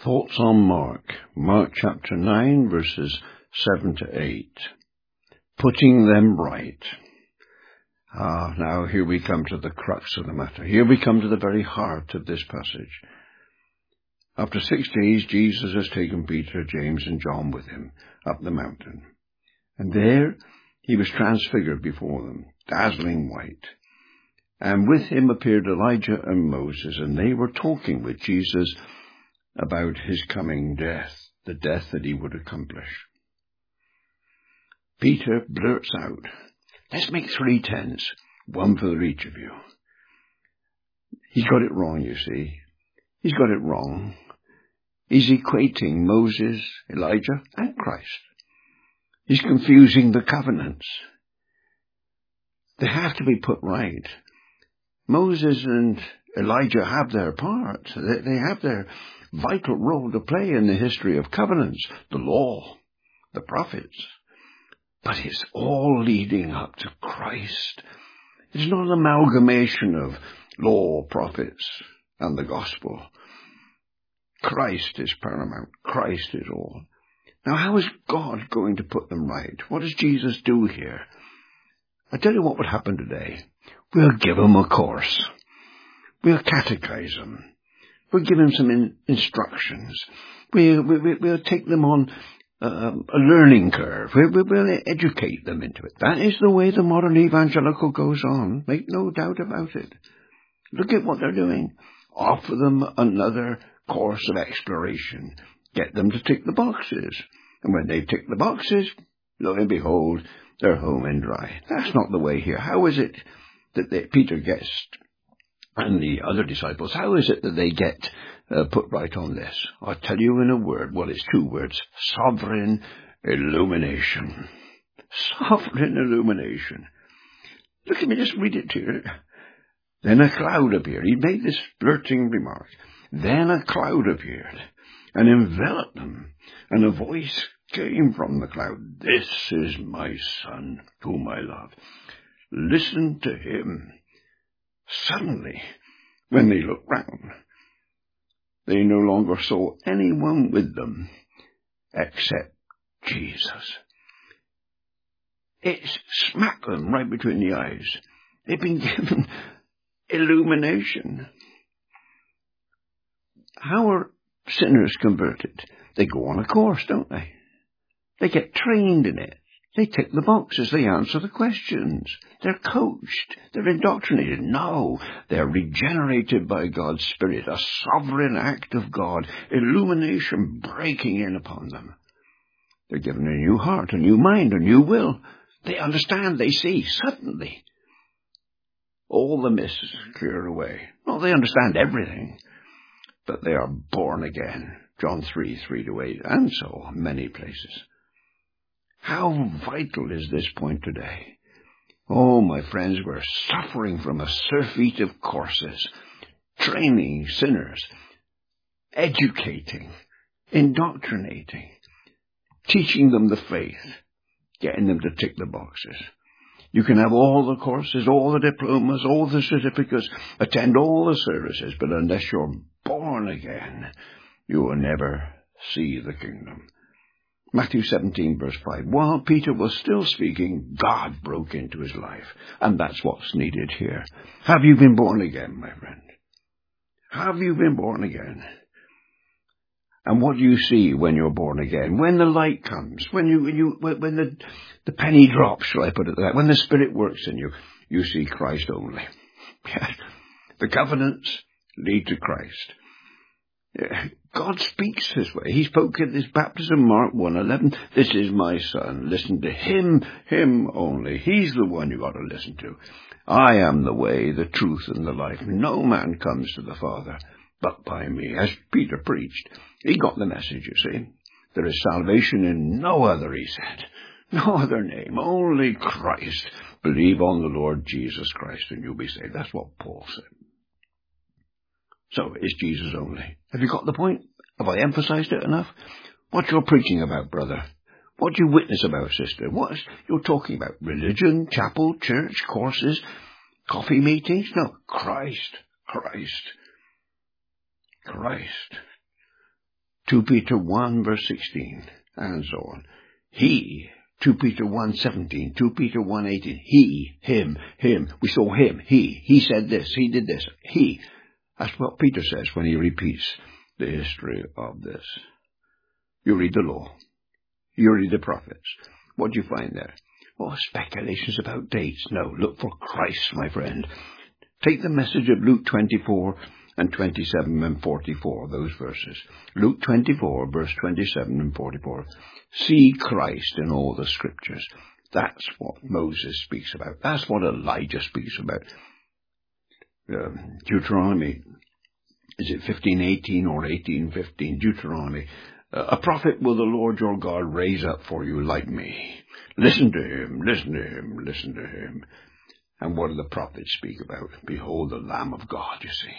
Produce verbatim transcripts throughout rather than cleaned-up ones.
Thoughts on Mark, Mark chapter nine, verses seven to eight. Putting them right. Ah, now here we come to the crux of the matter. Here we come to the very heart of this passage. After six days, Jesus has taken Peter, James, and John with him up the mountain. And there he was transfigured before them, dazzling white. And with him appeared Elijah and Moses, and they were talking with Jesus about his coming death, the death that he would accomplish. Peter blurts out, "Let's make three tents, one for each of you." He's got it wrong, you see. He's got it wrong. He's equating Moses, Elijah, and Christ. He's confusing the covenants. They have to be put right. Moses and Elijah have their part. They have their vital role to play in the history of covenants, the law, the prophets. But it's all leading up to Christ. It's not an amalgamation of law, prophets, and the gospel. Christ is paramount. Christ is all. Now, how is God going to put them right? What does Jesus do here? I tell you what would happen today. We'll give them a course. We'll catechize them. We'll give them some in, instructions. We'll, we, we'll take them on uh, a learning curve. We'll, we'll educate them into it. That is the way the modern evangelical goes on. Make no doubt about it. Look at what they're doing. Offer them another course of exploration. Get them to tick the boxes. And when they tick the boxes, lo and behold, they're home and dry. That's not the way here. How is it that they, Peter gets, and the other disciples, how is it that they get uh, put right on this? I'll tell you in a word. Well, it's two words. Sovereign illumination. Sovereign illumination. Look at me, just read it to you. Then a cloud appeared. He made this flirting remark. Then a cloud appeared and enveloped them, and a voice came from the cloud. "This is my Son, whom I love. Listen to him." Suddenly, when they looked round, they no longer saw anyone with them except Jesus. It smacked them right between the eyes. They've been given illumination. How are sinners converted? They go on a course, don't they? They get trained in it. They tick the boxes. They answer the questions. They're coached. They're indoctrinated. No, they're regenerated by God's Spirit, a sovereign act of God, illumination breaking in upon them. They're given a new heart, a new mind, a new will. They understand, they see, suddenly. All the mists clear away. Well, they understand everything, but they are born again. John three, three to eight, and so many places. How vital is this point today? Oh, my friends, we're suffering from a surfeit of courses, training sinners, educating, indoctrinating, teaching them the faith, getting them to tick the boxes. You can have all the courses, all the diplomas, all the certificates, attend all the services, but unless you're born again, you will never see the kingdom. Matthew seventeen, verse five. While Peter was still speaking, God broke into his life. And that's what's needed here. Have you been born again, my friend? Have you been born again? And what do you see when you're born again? When the light comes, when you, when you, when the, the penny drops, shall I put it that, when the Spirit works in you, you see Christ only. The covenants lead to Christ. God speaks this way. He spoke at his baptism, Mark one eleven. This is my Son. Listen to him, him only. He's the one you got to listen to. I am the way, the truth, and the life. No man comes to the Father but by me. As Peter preached, he got the message, you see. There is salvation in no other, he said. No other name, only Christ. Believe on the Lord Jesus Christ and you'll be saved. That's what Paul said. So, it's Jesus only. Have you got the point? Have I emphasized it enough? What you're preaching about, brother? What do you witness about, sister? What you're talking about? Religion, chapel, church, courses, coffee meetings? No, Christ, Christ, Christ. Second Peter one, verse sixteen, and so on. He, Second Peter one, seventeen, Second Peter one, eighteen. He, him, him. We saw him, he. He said this, he did this, he. That's what Peter says when he repeats the history of this. You read the law. You read the prophets. What do you find there? Oh, speculations about dates. No, look for Christ, my friend. Take the message of Luke twenty-four and twenty-seven and forty-four, those verses. Luke twenty-four, verse twenty-seven and forty-four. See Christ in all the scriptures. That's what Moses speaks about. That's what Elijah speaks about. Um, Deuteronomy, is it fifteen eighteen or eighteen fifteen? Deuteronomy. Uh, a prophet will the Lord your God raise up for you like me. Listen to him, listen to him, listen to him. And what do the prophets speak about? Behold the Lamb of God, you see.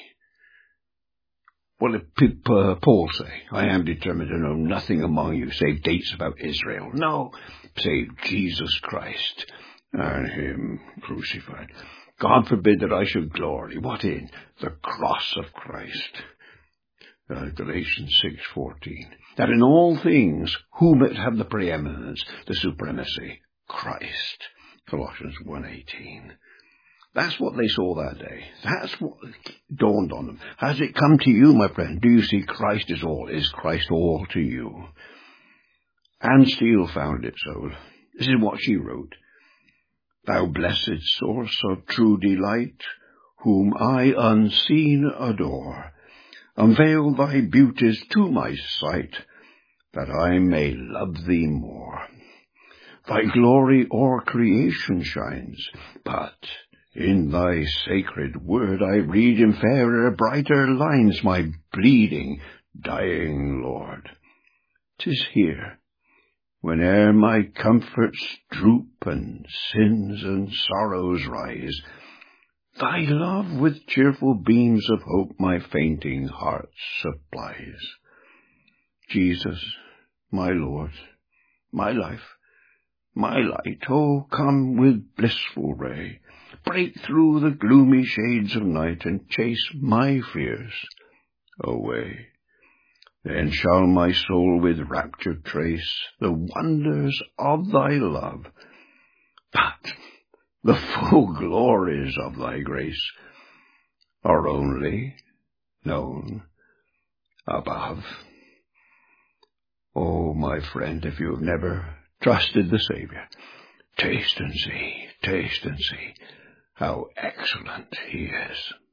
What did uh, Paul say? I am determined to know nothing among you save dates about Israel. No, save Jesus Christ and him crucified. God forbid that I should glory. What in? The cross of Christ. Uh, Galatians six fourteen. That in all things, whom it have the preeminence, the supremacy? Christ. Colossians one eighteen. That's what they saw that day. That's what dawned on them. Has it come to you, my friend? Do you see Christ is all? Is Christ all to you? Anne Steele found it so. This is what she wrote. Thou blessed source of true delight, whom I unseen adore, unveil thy beauties to my sight, that I may love thee more. Thy glory o'er creation shines, but in thy sacred word I read in fairer, brighter lines my bleeding, dying Lord. 'Tis here, whene'er my comforts droop and sins and sorrows rise, thy love with cheerful beams of hope my fainting heart supplies. Jesus, my Lord, my life, my light, oh, come with blissful ray, break through the gloomy shades of night and chase my fears away. Then shall my soul with rapture trace the wonders of thy love, but the full glories of thy grace are only known above. Oh, my friend, if you have never trusted the Savior, taste and see, taste and see how excellent he is.